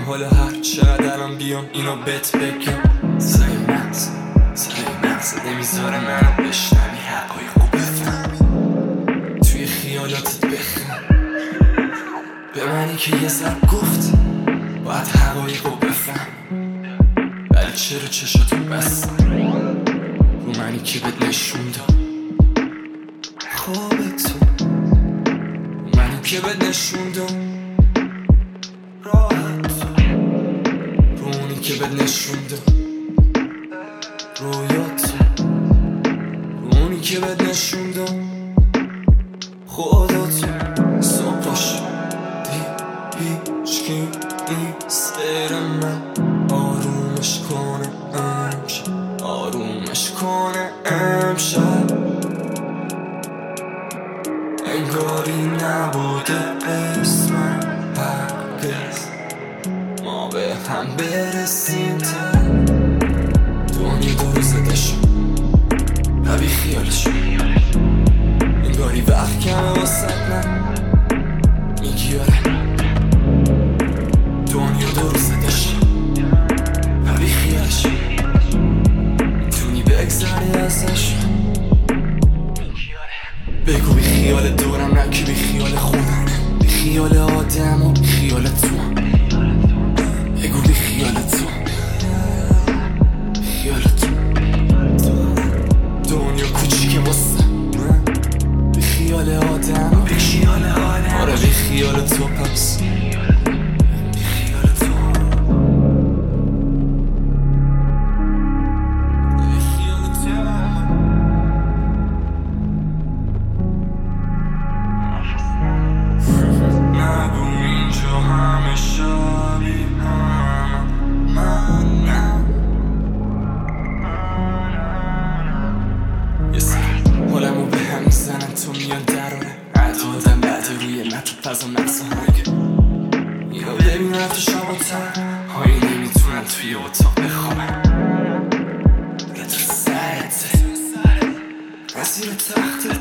حالا هر چقدر الان بیام اینو بهت بگم. صدای مغزت نمیذاره منو بشنوی، حقایقو بفهمی، توی خیالاتت بخند به منی که یه سر گفت باید حقایقو بفهم، ولی چرا چشاتو بستن رو منی که بهت نشون داد خوابتو، منی که بهت نشون داد راحت، رو اونی که بهت نشون داد رویاتو، رو اونی که بهت نشون داد خودتو. صبحش هیچکی نیست غیر من، آرومش کنه امشب، آرومش کنه امشب، انگاری نبوده قسمت هرگز ما به هم برسیم. دنیا دو روزه دشم و بی خیالش، انگاری وقت کمه واسد نه میگی آره. دنیا دو روزه دشم و بی خیالش، میتونی بگذری ازش، بگو بی خیال دورم نکی بی خیال خودم، بی خیال آدم و بی خیال تو، بگو بی خیال تو، بی خیال تو. دنیا کوچیکه واسه بی خیال آدم، بی خیال آدم، آره بی خیال تو پس بی خیال تو. نگو اینجا همه شبیه یه سر حالمو به هم میزنن تو میان دراره، عدادم بعد روی متو پز و نقص هنگه اینو ببینم تو شب و تر هایی نمیتونم توی اتاق بخوابم، یه تو سرته مسیر تختت